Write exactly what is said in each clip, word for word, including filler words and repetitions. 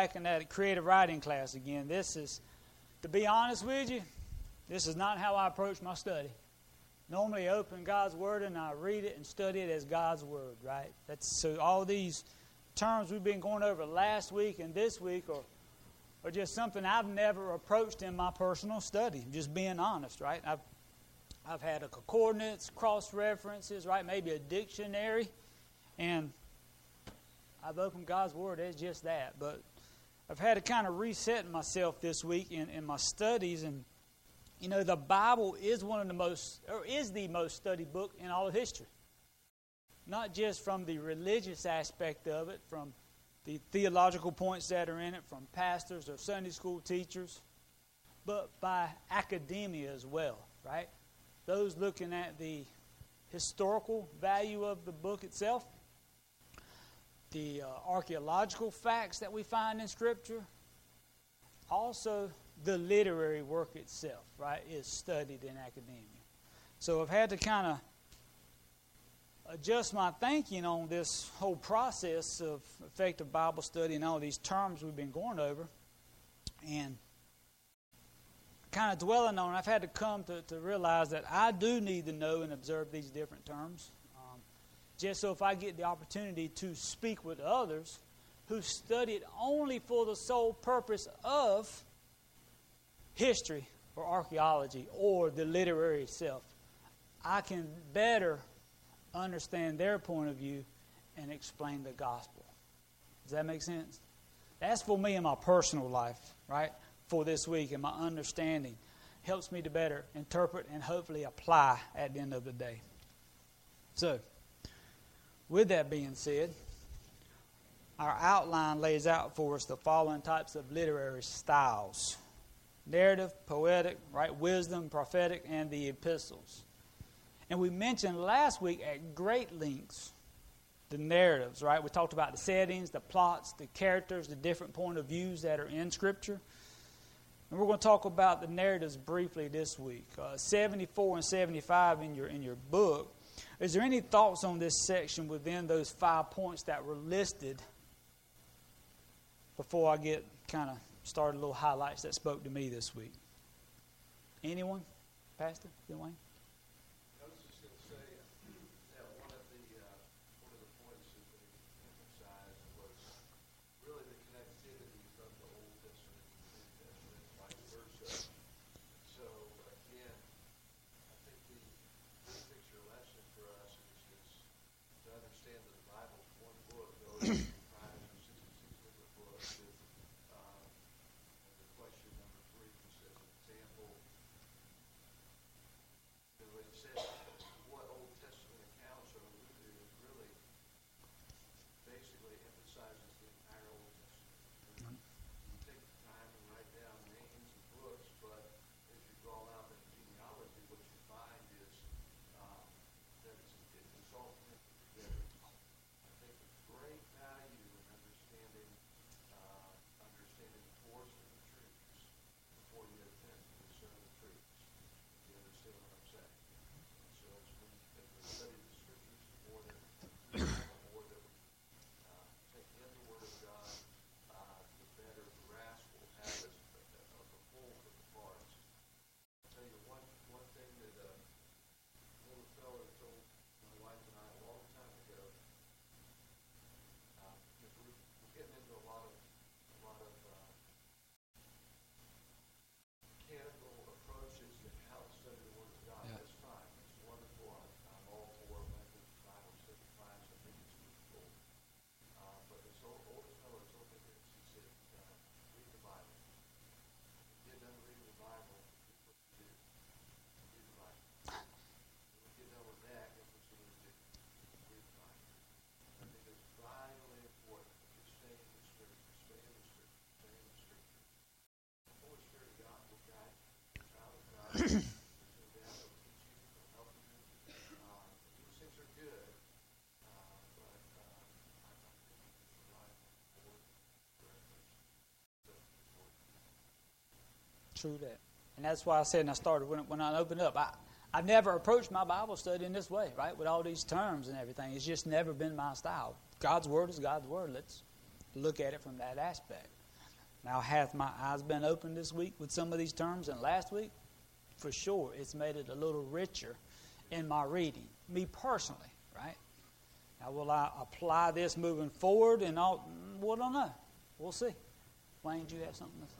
back in that creative writing class again. This is, to be honest with you, this is not how I approach my study. Normally I open God's Word and I read it and study it as God's Word, right? That's so all these terms we've been going over last week and this week are, are just something I've never approached in my personal study, just being honest, right? I've I've had a concordance, cross-references, right? Maybe a dictionary, and I've opened God's Word as just that. But I've had to kind of reset myself this week in, in my studies, and you know, the Bible is one of the most, or is the most studied book in all of history. Not just from the religious aspect of it, from the theological points that are in it, from pastors or Sunday school teachers, but by academia as well, right? Those looking at the historical value of the book itself, the uh, archaeological facts that we find in Scripture, also the literary work itself, right, is studied in academia. So I've had to kind of adjust my thinking on this whole process of effective Bible study and all these terms we've been going over, and kind of dwelling on it, I've had to come to, to realize that I do need to know and observe these different terms, um, just so if I get the opportunity to speak with others who study it only for the sole purpose of history or archaeology or the literary itself, I can better understand their point of view and explain the gospel. Does that make sense? That's for me in my personal life, right? For this week, and my understanding helps me to better interpret and hopefully apply at the end of the day. So, with that being said, our outline lays out for us the following types of literary styles: narrative, poetic, right, wisdom, prophetic, and the epistles. And we mentioned last week at great lengths the narratives, right? We talked about the settings, the plots, the characters, the different point of views that are in Scripture. And we're going to talk about the narratives briefly this week. Uh, seventy-four and seventy-five in your in your book. Is there any thoughts on this section within those five points that were listed before I get kind of started, little highlights that spoke to me this week? Anyone? Pastor? Dwayne? True that. And that's why I said, and I started when, when I opened up, I, I've never approached my Bible study in this way, right, with all these terms and everything. It's just never been my style. God's Word is God's Word. Let's look at it from that aspect. Now, hath my eyes been opened this week with some of these terms, and last week? For sure, it's made it a little richer in my reading, me personally, right? Now, will I apply this moving forward and all? Well, I don't know. We'll see. Wayne, do you have something to say?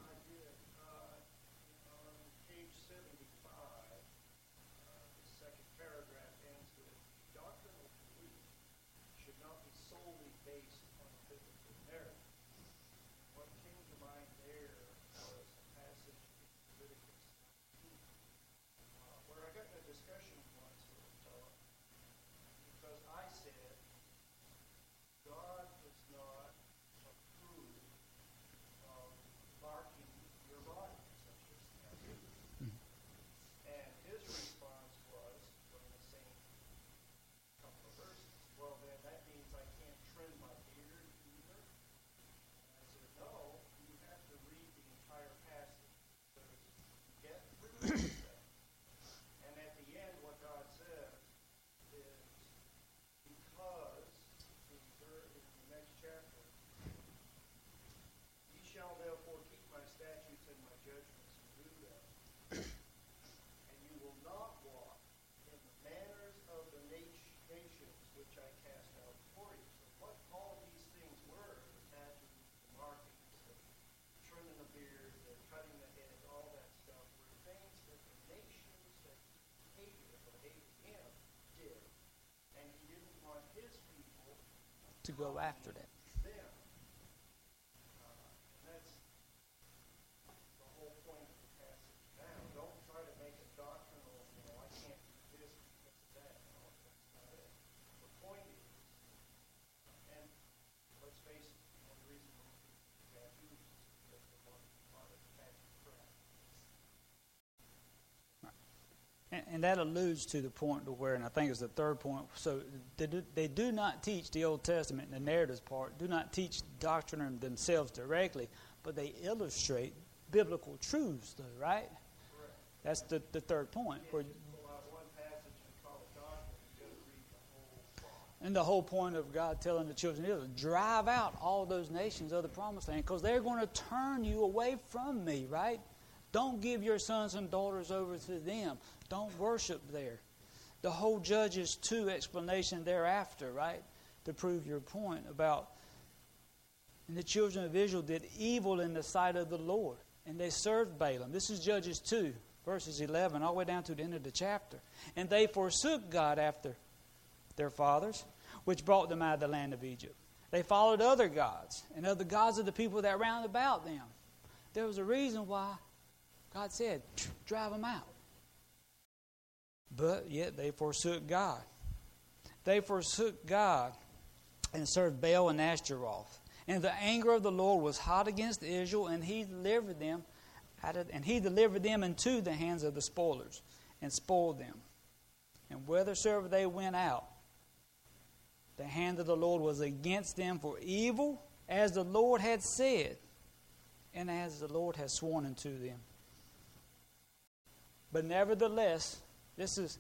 To go after that. And that alludes to the point to where, and I think it's the third point, so they do, they do not teach the Old Testament, the narratives part, do not teach doctrine themselves directly, but they illustrate biblical truths, though, right? Correct. That's the, the third point. Yeah, where, pull out one passage and call it doctrine, you got to read the whole part. And the whole point of God telling the children of Israel, drive out all those nations of the promised land, because they're going to turn you away from me, right? Don't give your sons and daughters over to them. Don't worship there. The whole Judges two explanation thereafter, right? To prove your point about, and the children of Israel did evil in the sight of the Lord, and they served Balaam. This is Judges two, verses eleven, all the way down to the end of the chapter. And they forsook God after their fathers, which brought them out of the land of Egypt. They followed other gods, and other gods of the people that round about them. There was a reason why God said, drive them out. But yet they forsook God. They forsook God and served Baal and Ashtaroth. And the anger of the Lord was hot against Israel, and he delivered them out of, and he delivered them into the hands of the spoilers and spoiled them. And whithersoever they went out, the hand of the Lord was against them for evil, as the Lord had said, and as the Lord has sworn unto them. But nevertheless, this is,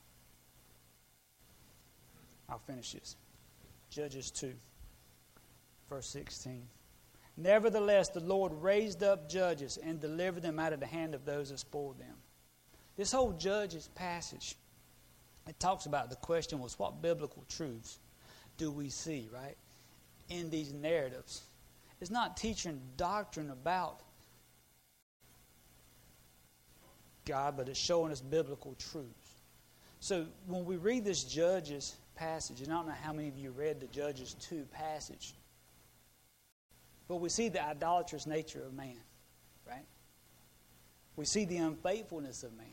I'll finish this. Judges two, verse sixteen. Nevertheless, the Lord raised up judges and delivered them out of the hand of those that spoiled them. This whole Judges passage, it talks about, the question was, what biblical truths do we see, right, in these narratives? It's not teaching doctrine about God, but it's showing us biblical truths. So when we read this Judges passage, and I don't know how many of you read the Judges two passage, but we see the idolatrous nature of man, right? We see the unfaithfulness of man.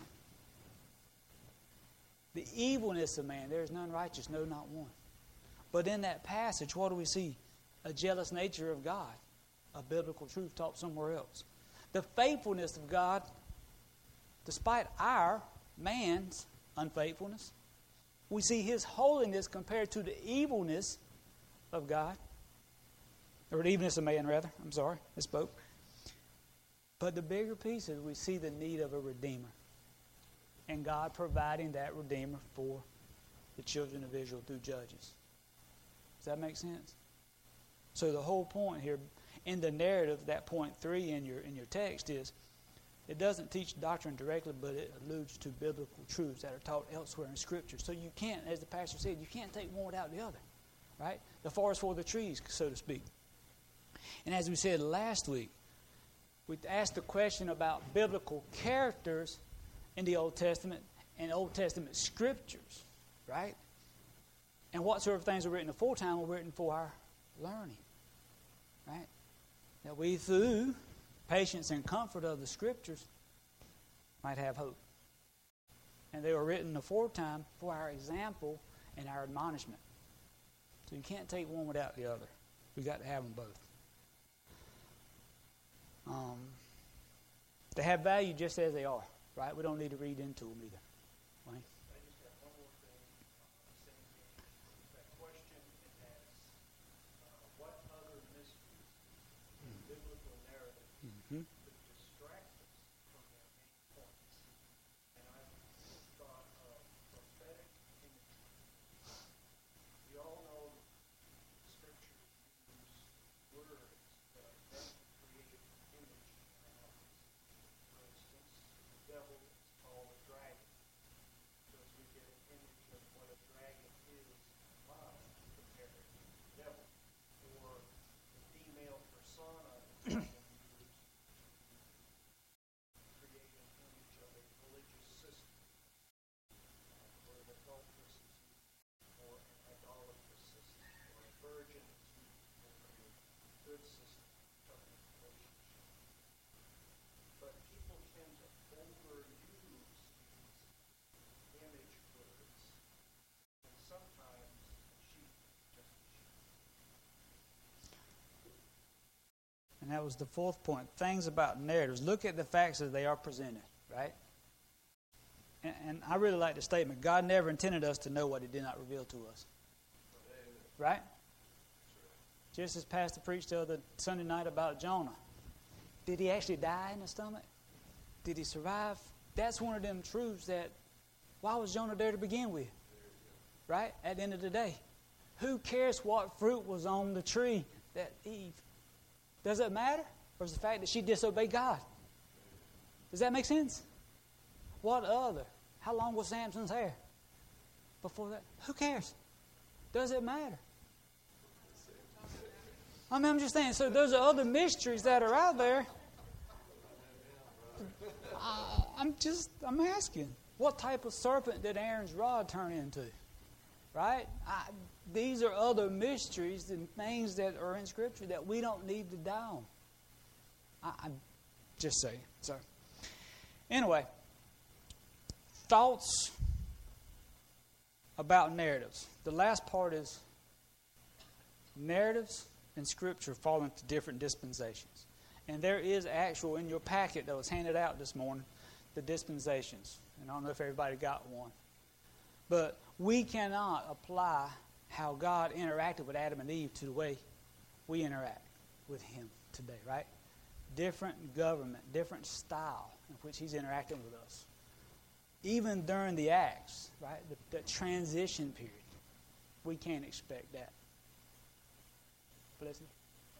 The evilness of man. There is none righteous, no, not one. But in that passage, what do we see? A jealous nature of God. A biblical truth taught somewhere else. The faithfulness of God, despite our, man's, unfaithfulness. We see His holiness compared to the evilness of God. Or the evilness of man, rather. I'm sorry, I spoke. But the bigger piece is we see the need of a Redeemer. And God providing that Redeemer for the children of Israel through Judges. Does that make sense? So the whole point here, in the narrative, that point three in your in your text is, it doesn't teach doctrine directly, but it alludes to biblical truths that are taught elsewhere in Scripture. So you can't, as the pastor said, you can't take one without the other, right? The forest for the trees, so to speak. And as we said last week, we asked the question about biblical characters in the Old Testament and Old Testament Scriptures, right? And what sort of things were written aforetime were written for our learning, right? That we, through patience and comfort of the Scriptures, might have hope. And they were written aforetime for our example and our admonishment. So you can't take one without the other. We've got to have them both. Um, they have value just as they are, right? We don't need to read into them either. Wayne? I just have one more thing. Uh, that question it asks, uh, what other mysteries in the biblical narrative Mm-hmm. could distract us from their main points? And I thought of prophetic imagery. We all know the Scriptures use words that are meant to create an image in our minds. For instance, the devil is called a dragon, because we get an image of what a dragon is in our mind compared to the devil. Or the female persona is often used to create an image of a religious system, uh, where the adulteress is used for an idolatrous system, or a virgin is used for a good system of relationship. But people tend to overuse these image words, and sometimes cheat just cheat. And that was the fourth point. Things about narratives. Look at the facts as they are presented, right? And, and I really like the statement, God never intended us to know what He did not reveal to us. Right? Just as Pastor preached the other Sunday night about Jonah. Did he actually die in the stomach? Did he survive? That's one of them truths that, why was Jonah there to begin with? Right? At the end of the day. Who cares what fruit was on the tree that Eve? Does it matter? Or is the fact that she disobeyed God? Does that make sense? What other? How long was Samson's hair? Before that? Who cares? Does it matter? I mean, I'm just saying, so those are other mysteries that are out there. I, I'm just, I'm asking, what type of serpent did Aaron's rod turn into? Right? I, these are other mysteries and things that are in Scripture that we don't need to die on. I, I'm just saying. So, anyway, thoughts about narratives. The last part is narratives and Scripture fall into different dispensations. And there is actual, in your packet that was handed out this morning, the dispensations. And I don't know if everybody got one. But we cannot apply how God interacted with Adam and Eve to the way we interact with Him today, right? Different government, different style in which He's interacting with us. Even during the Acts, right, the, the transition period, we can't expect that. Bless you.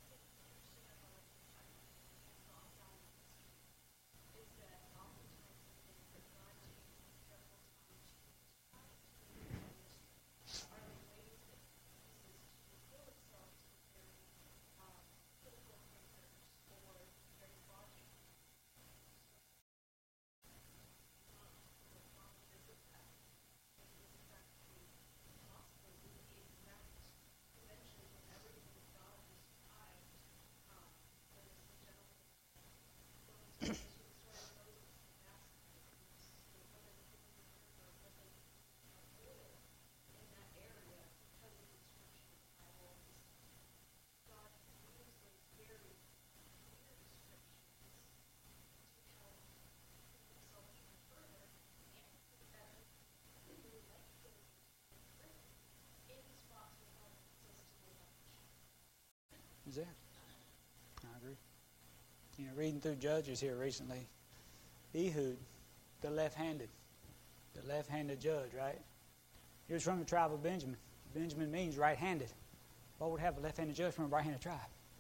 Is that? I agree. You know, reading through Judges here recently, Ehud, the left-handed, the left-handed judge, right? He was from the tribe of Benjamin. Benjamin means right-handed. What would have a left-handed judge from a right-handed tribe?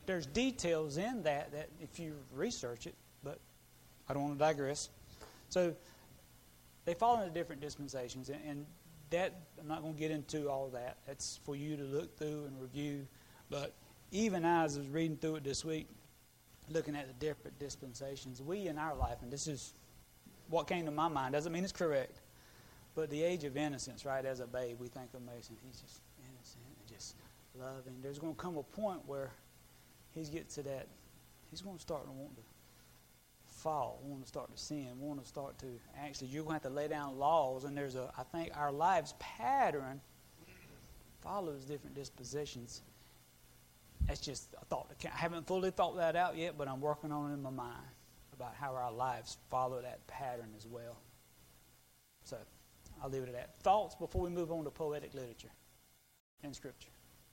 there's details in that that if you research it, but I don't want to digress. So they fall into different dispensations, and, and that I'm not going to get into all that. That's for you to look through and review. But even as I was reading through it this week, looking at the different dispensations, we in our life, and this is what came to my mind, doesn't mean it's correct, but the age of innocence, right, as a babe, we think of Mason, he's just innocent and just loving. There's going to come a point where he's get to that, he's going to start to want to fall, want to start to sin, want to start to, actually, you're going to have to lay down laws, and there's a, I think our lives pattern follows different dispositions. That's just a thought. I haven't fully thought that out yet, but I'm working on it in my mind about how our lives follow that pattern as well. So I'll leave it at that. Thoughts before we move on to poetic literature and Scripture.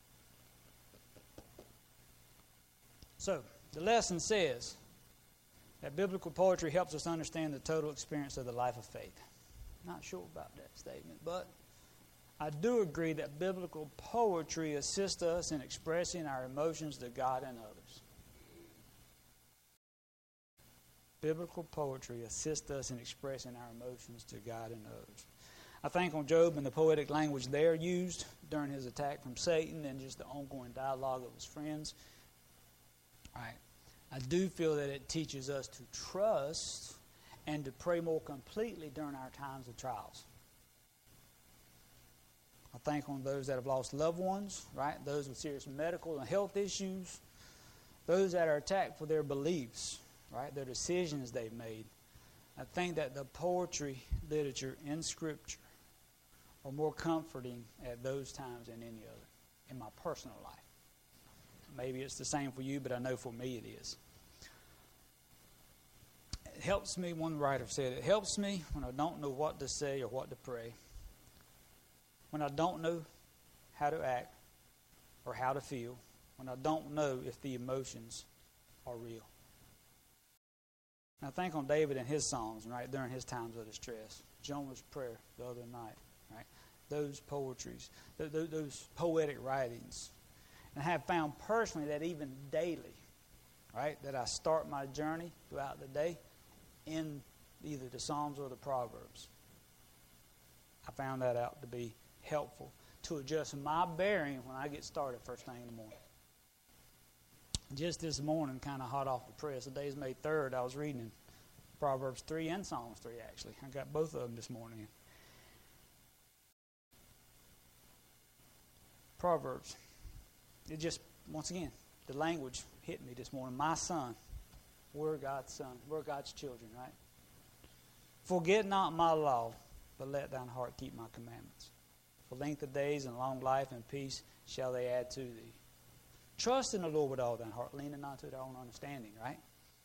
So the lesson says that biblical poetry helps us understand the total experience of the life of faith. Not sure about that statement, but I do agree that biblical poetry assists us in expressing our emotions to God and others. Biblical poetry assists us in expressing our emotions to God and others. I think on Job and the poetic language there used during his attack from Satan and just the ongoing dialogue of his friends. All right. I do feel that it teaches us to trust and to pray more completely during our times of trials. I think on those that have lost loved ones, right? Those with serious medical and health issues. Those that are attacked for their beliefs, right? Their decisions they've made. I think that the poetry, literature, and Scripture are more comforting at those times than any other in my personal life. Maybe it's the same for you, but I know for me it is. It helps me, one writer said, it helps me when I don't know what to say or what to pray. When I don't know how to act or how to feel. When I don't know if the emotions are real. And I think on David and his songs, right, during his times of distress. Jonah's prayer the other night, right? Those poetries, those, those poetic writings. And I have found personally that even daily, right, that I start my journey throughout the day in either the Psalms or the Proverbs. I found that out to be helpful to adjust my bearing when I get started first thing in the morning. Just this morning, kind of hot off the press, the day's May third, I was reading Proverbs three and Psalms three, actually. I got both of them this morning. Proverbs. It just, once again, the language hit me this morning. My son. We're God's son. We're God's children, right? Forget not my law, but let thine heart keep my commandments. For length of days and long life and peace shall they add to thee. Trust in the Lord with all thine heart, leaning not to thy own understanding, right?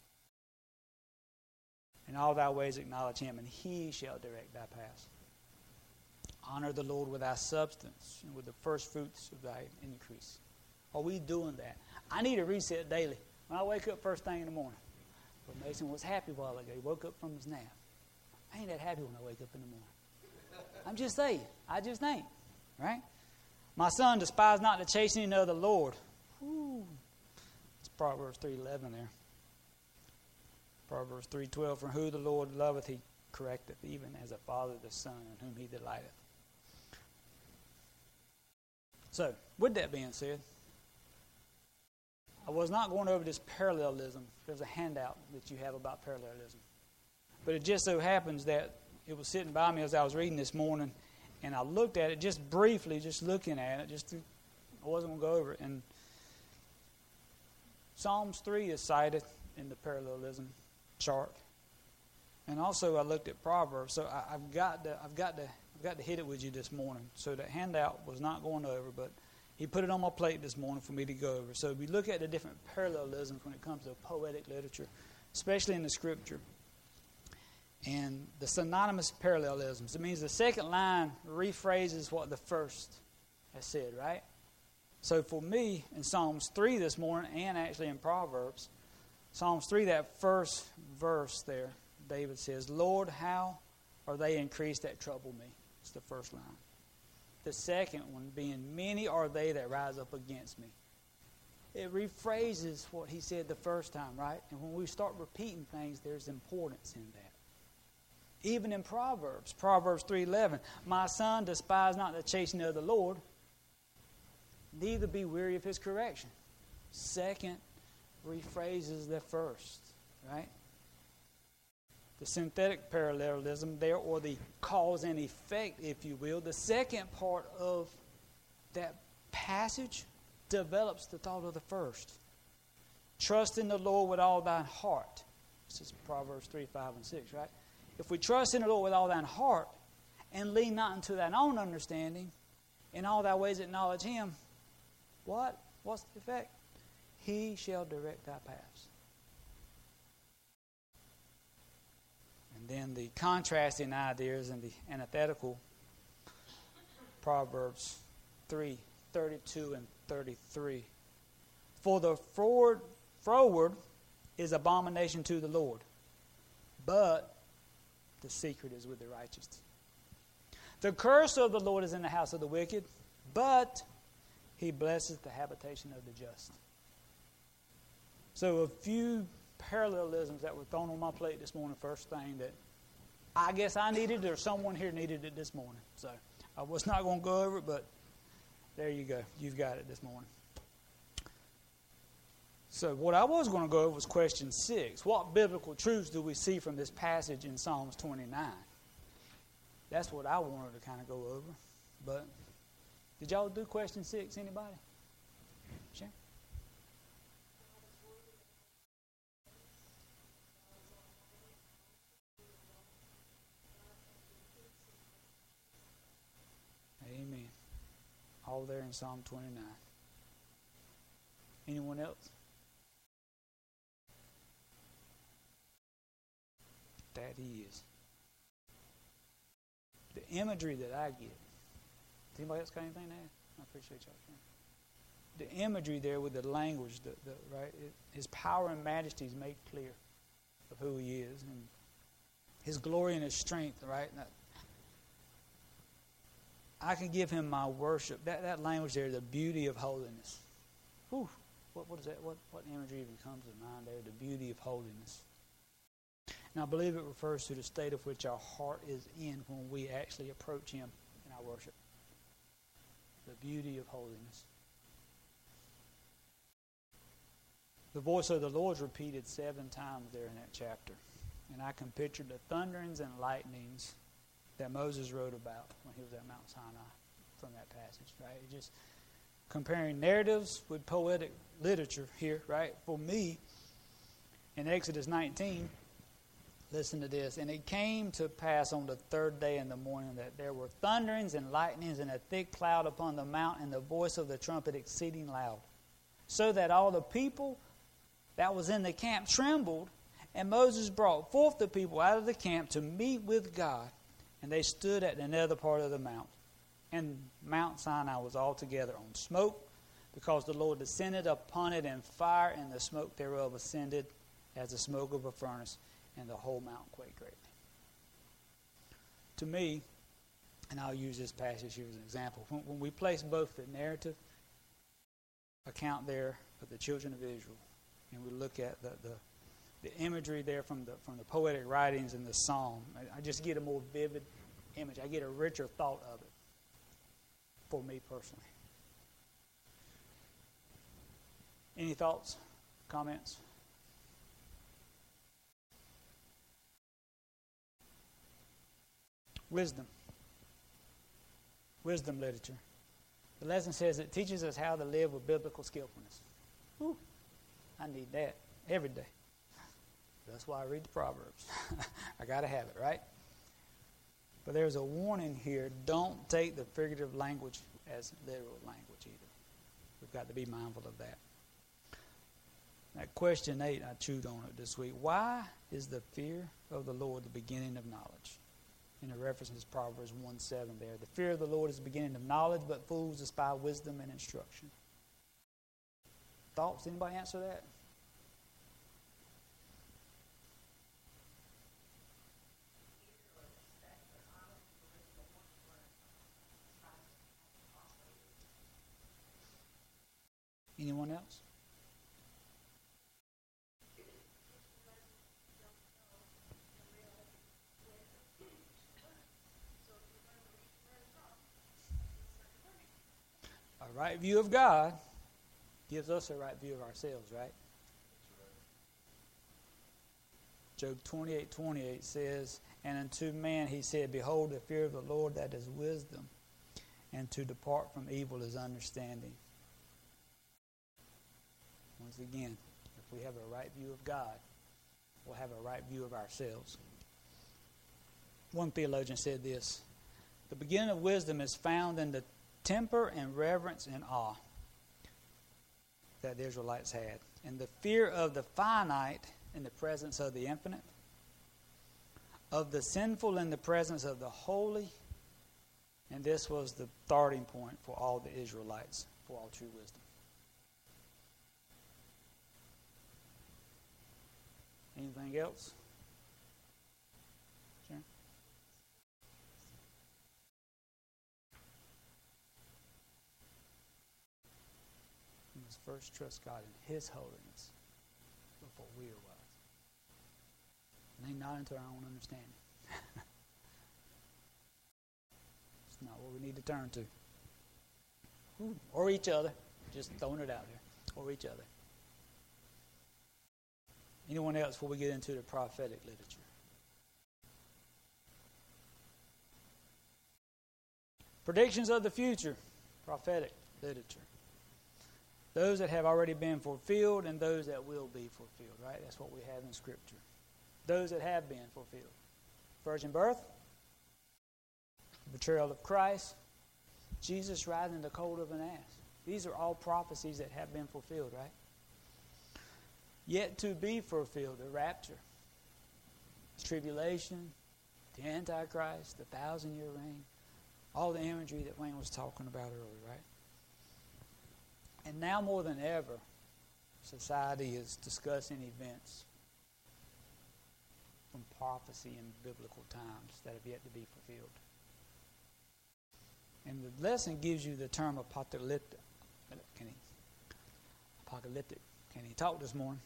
In all thy ways acknowledge him, and he shall direct thy paths. Honor the Lord with thy substance and with the first fruits of thy increase. Are we doing that? I need a reset daily. When I wake up first thing in the morning. But Mason was happy a while ago. He woke up from his nap. I ain't that happy when I wake up in the morning. I'm just saying. I just ain't. Right? My son, despise not the chastening of the Lord. Whew. It's Proverbs three eleven there. Proverbs three twelve. For who the Lord loveth, he correcteth, even as a father the son in whom he delighteth. So, with that being said, I was not going over this parallelism. There's a handout that you have about parallelism. But it just so happens that it was sitting by me as I was reading this morning, and I looked at it just briefly, just looking at it. Just to, I wasn't going to go over it. And Psalms three is cited in the parallelism chart. And also I looked at Proverbs. So I, I've got to, I've got to, I've got to hit it with you this morning. So that handout was not going over, but he put it on my plate this morning for me to go over. So we look at the different parallelisms when it comes to poetic literature, especially in the Scripture. And the synonymous parallelisms. It means the second line rephrases what the first has said, right? So for me, in Psalms three this morning, and actually in Proverbs, Psalms three, that first verse there, David says, Lord, how are they increased that trouble me? It's the first line. The second one being, many are they that rise up against me. it rephrases what he said the first time, right? And when we start repeating things, there's importance in that. Even in Proverbs, Proverbs three eleven, my son, despise not the chastening of the Lord, neither be weary of his correction. Second rephrases the first, right? The synthetic parallelism there, or the cause and effect, if you will, the second part of that passage develops the thought of the first. Trust in the Lord with all thine heart. This is Proverbs three, five, and six, right? If we trust in the Lord with all thine heart and lean not unto thine own understanding, in all thy ways acknowledge him, what? What's the effect? He shall direct thy paths. And then the contrasting ideas and the antithetical, Proverbs three, thirty-two and thirty-three. For the forward, froward is abomination to the Lord, but the secret is with the righteous. The curse of the Lord is in the house of the wicked, but he blesses the habitation of the just. So a few parallelisms that were thrown on my plate this morning, first thing that I guess I needed or someone here needed it this morning. So I was not going to go over it, but there you go. You've got it this morning. So what I was going to go over was question six. What biblical truths do we see from this passage in Psalms twenty-nine? That's what I wanted to kind of go over. But did y'all do question six? Anybody? Sure. Amen. All there in Psalm twenty-nine. Anyone else? That he is. The imagery that I get. Does anybody else got anything to add? I appreciate y'all sharing. The imagery there with the language, the, the, right? It, his power and majesty is made clear of who he is, and his glory and his strength, right? That, I can give him my worship. That that language there, the beauty of holiness. Whew, what what is that? What what imagery even comes to mind there? The beauty of holiness. And I believe it refers to the state of which our heart is in when we actually approach him in our worship. The beauty of holiness. The voice of the Lord is repeated seven times there in that chapter. And I can picture the thunderings and lightnings that Moses wrote about when he was at Mount Sinai from that passage, right? It just comparing narratives with poetic literature here, right? For me, in Exodus nineteen, listen to this. And it came to pass on the third day in the morning that there were thunderings and lightnings and a thick cloud upon the mount, and the voice of the trumpet exceeding loud, so that all the people that was in the camp trembled. And Moses brought forth the people out of the camp to meet with God, and they stood at the nether part of the mount. And Mount Sinai was altogether on smoke, because the Lord descended upon it in fire, and the smoke thereof ascended as the smoke of a furnace, and the whole mountain quaked greatly. To me, and I'll use this passage here as an example, when, when we place both the narrative account there of the children of Israel, and we look at the, the, the imagery there from the from the poetic writings in the psalm, I, I just get a more vivid image. I get a richer thought of it for me personally. Any thoughts, comments? Wisdom. Wisdom literature. The lesson says it teaches us how to live with biblical skillfulness. Whew, I need that every day. That's why I read the Proverbs. I got to have it, right? But there's a warning here. Don't take the figurative language as literal language either. We've got to be mindful of that. That question eight, I chewed on it this week. Why is the fear of the Lord the beginning of knowledge? And it references Proverbs one seven there. The fear of the Lord is the beginning of knowledge, but fools despise wisdom and instruction. Thoughts? Anybody answer that? Anyone else? right view of God gives us a right view of ourselves, right? Job twenty-eight twenty-eight says, and unto man he said, behold, the fear of the Lord, that is wisdom, and to depart from evil is understanding. Once again, if we have a right view of God, we'll have a right view of ourselves. One theologian said this, the beginning of wisdom is found in the temper and reverence and awe that the Israelites had, and the fear of the finite in the presence of the infinite, of the sinful in the presence of the holy, and this was the starting point for all the Israelites, for all true wisdom. Anything else? Sure. We must first trust God in His holiness before we are wise. Lean not into our own understanding. It's not what we need to turn to. Ooh, or each other. Just throwing it out there. Or each other. Anyone else before we get into the prophetic literature? Predictions of the future. Prophetic literature. Those that have already been fulfilled and those that will be fulfilled, right? That's what we have in Scripture. Those that have been fulfilled. Virgin birth, betrayal of Christ, Jesus riding in the colt of an ass. These are all prophecies that have been fulfilled, right? Yet to be fulfilled, the rapture, tribulation, the Antichrist, the thousand-year reign, all the imagery that Wayne was talking about earlier, right? And now more than ever, society is discussing events from prophecy in biblical times that have yet to be fulfilled. And the lesson gives you the term apocalyptic. Can he? Apocalyptic. Can he talk this morning?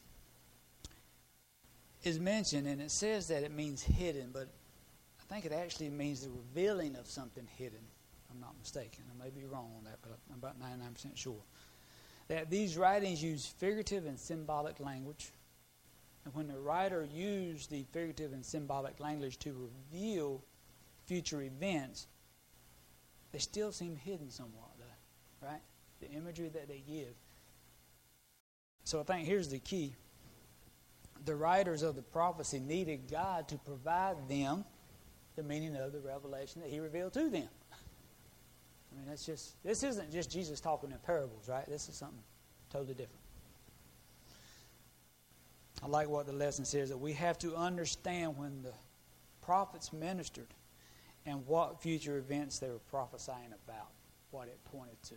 Is mentioned, and it says that it means hidden, but I think it actually means the revealing of something hidden. I'm not mistaken. I may be wrong on that, but I'm about ninety-nine percent sure. That these writings use figurative and symbolic language. And when the writer used the figurative and symbolic language to reveal future events, they still seem hidden somewhat, though, right? The imagery that they give. So I think here's the key. The writers of the prophecy needed God to provide them the meaning of the revelation that He revealed to them. I mean, that's just, this isn't just Jesus talking in parables, right? This is something totally different. I like what the lesson says, that we have to understand when the prophets ministered and what future events they were prophesying about, what it pointed to.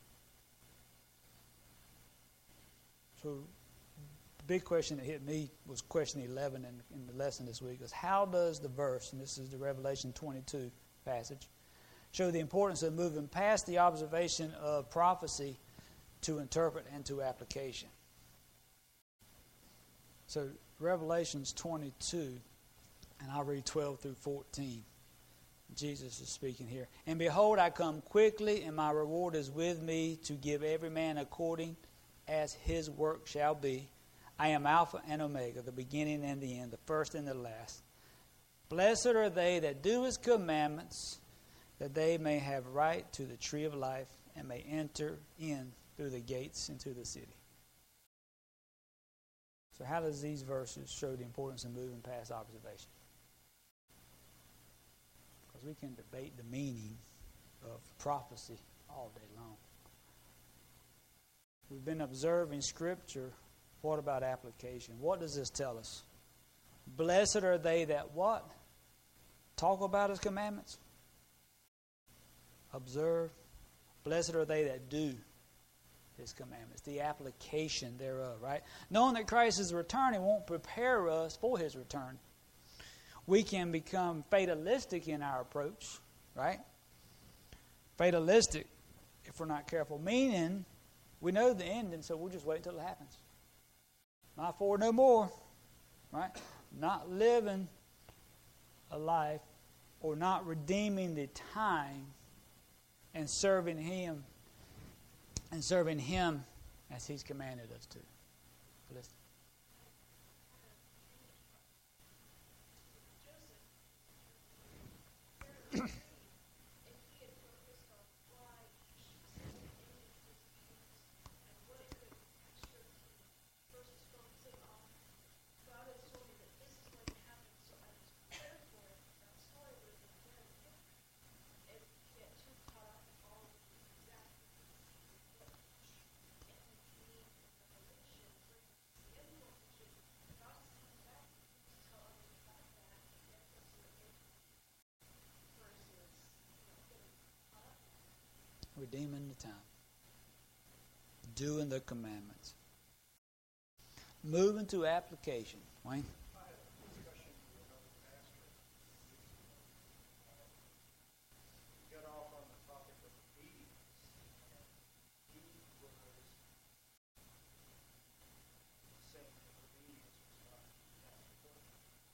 So the big question that hit me was question eleven in, in the lesson this week, was how does the verse, and this is the Revelation twenty-two passage, show the importance of moving past the observation of prophecy to interpret and to application? So Revelations twenty-two, and I'll read twelve through fourteen. Jesus is speaking here. And behold, I come quickly, and my reward is with me to give every man according as his work shall be. I am Alpha and Omega, the beginning and the end, the first and the last. Blessed are they that do His commandments, that they may have right to the tree of life and may enter in through the gates into the city. So how does these verses show the importance of moving past observation? Because we can debate the meaning of prophecy all day long. We've been observing Scripture. What about application? What does this tell us? Blessed are they that what? Talk about His commandments. Observe. Blessed are they that do His commandments. The application thereof, right? Knowing that Christ is returning won't prepare us for His return. We can become fatalistic in our approach, right? Fatalistic, if we're not careful, meaning we know the ending, so we'll just wait until it happens. Not for no more, right? Not living a life or not redeeming the time and serving Him and serving Him as He's commanded us to. Listen. Redeeming the time. Doing the commandments. Moving to application. Wayne? I had a discussion with another pastor. We got off on the topic of obedience. And he was saying that obedience was not that important.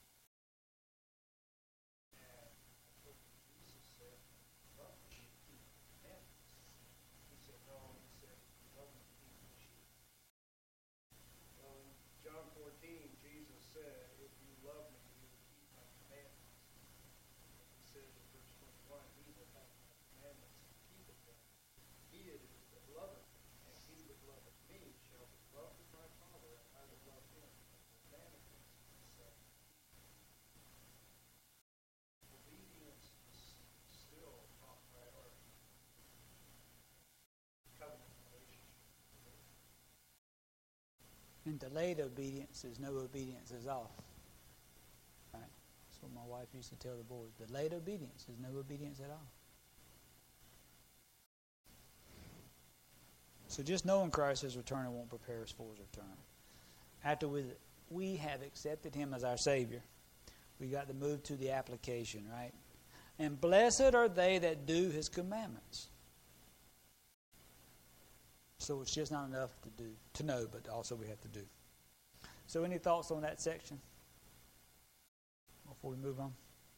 And I told him Jesus said, love me, keep the commandments. He said, no, he said, love me, keep the sheep. Well, in John fourteen, Jesus said, if you love me, you will keep my commandments. And he said in verse twenty-one, he that hath my commandments and keepeth them, he it is that loveth me, and he that loveth me shall be loved of my Father, and I will love him, and will manifest myself. Obedience is still a top priority. Covenant relationship. And delayed obedience is no obedience at all. Right? That's what my wife used to tell the boys. Delayed obedience is no obedience at all. So just knowing Christ is returning won't prepare us for His return. After we, we have accepted Him as our Savior, we got to move to the application, right? And blessed are they that do His commandments. So it's just not enough to do, to know, but also we have to do. So any thoughts on that section before we move on?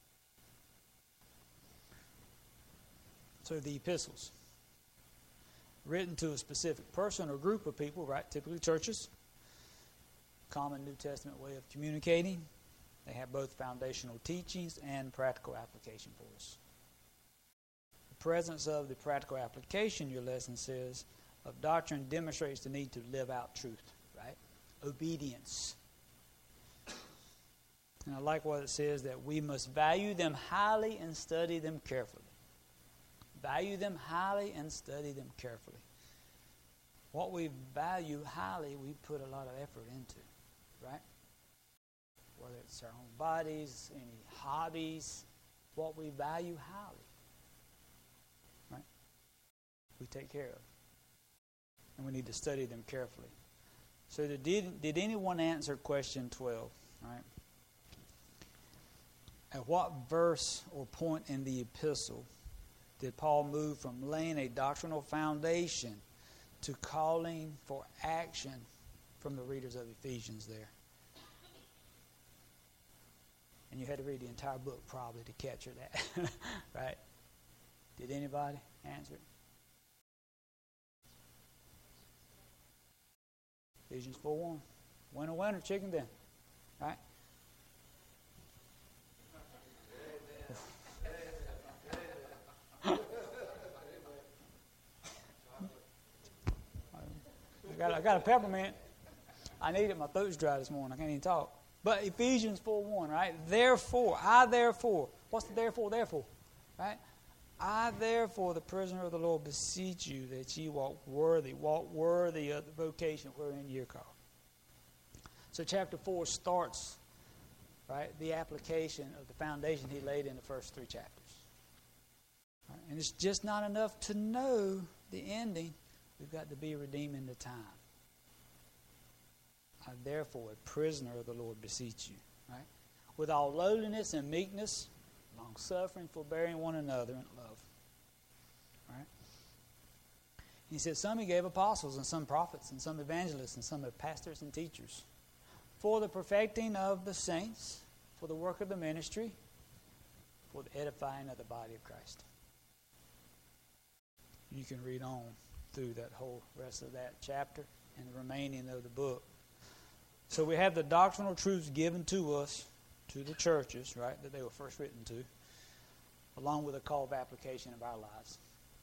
So the epistles, written to a specific person or group of people, right? Typically churches. Common New Testament way of communicating. They have both foundational teachings and practical application for us. The presence of the practical application, your lesson says, of doctrine demonstrates the need to live out truth, right? Obedience. And I like what it says, that we must value them highly and study them carefully. Value them highly and study them carefully. What we value highly, we put a lot of effort into, right? Whether it's our own bodies, any hobbies, what we value highly, right? We take care of. And we need to study them carefully. So did, did anyone answer question twelve? Right? At what verse or point in the epistle did Paul move from laying a doctrinal foundation to calling for action from the readers of Ephesians there? And you had to read the entire book probably to capture that. Right? Did anybody answer it? Ephesians four one. Winner, winner, chicken dinner. Right? I got, I got a peppermint. I need it. My throat's dry this morning. I can't even talk. But Ephesians four one, right? Therefore, I therefore. What's the therefore, therefore? Right? I therefore, the prisoner of the Lord, beseech you that ye walk worthy, walk worthy of the vocation wherein ye are called. So chapter four starts, right, the application of the foundation he laid in the first three chapters. Right? And it's just not enough to know the ending. We've got to be redeeming the time. I therefore, a prisoner of the Lord, beseech you, right? With all lowliness and meekness, long-suffering, forbearing one another in love. Right? He said, some he gave apostles, and some prophets, and some evangelists, and some pastors and teachers, for the perfecting of the saints, for the work of the ministry, for the edifying of the body of Christ. You can read on. through that whole rest of that chapter and the remaining of the book. So we have the doctrinal truths given to us, to the churches, right, that they were first written to, along with a call of application of our lives.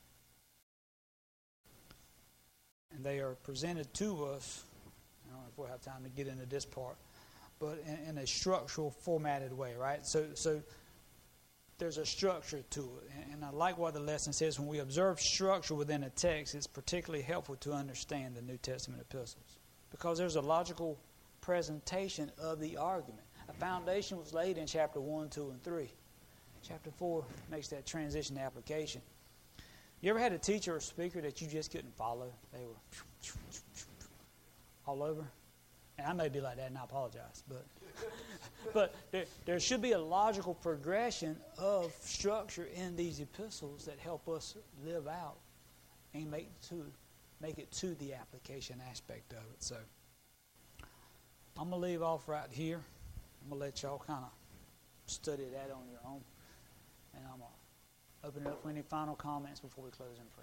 And they are presented to us, I don't know if we'll have time to get into this part, but in, in a structural, formatted way, right? So so there's a structure to it. And, and I like what the lesson says. When we observe structure within a text, it's particularly helpful to understand the New Testament epistles, because there's a logical presentation of the argument. A foundation was laid in chapter one, two, and three. Chapter four makes that transition to application. You ever had a teacher or speaker that you just couldn't follow? They were all over. And I may be like that, and I apologize. But but there, there should be a logical progression of structure in these epistles that help us live out and make to make it to the application aspect of it. So I'm going to leave off right here. I'm going to let y'all kind of study that on your own. And I'm going to open it up for any final comments before we close in prayer.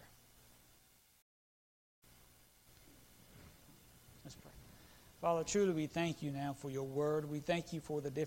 Let's pray. Father, truly we thank you now for your word. We thank you for the different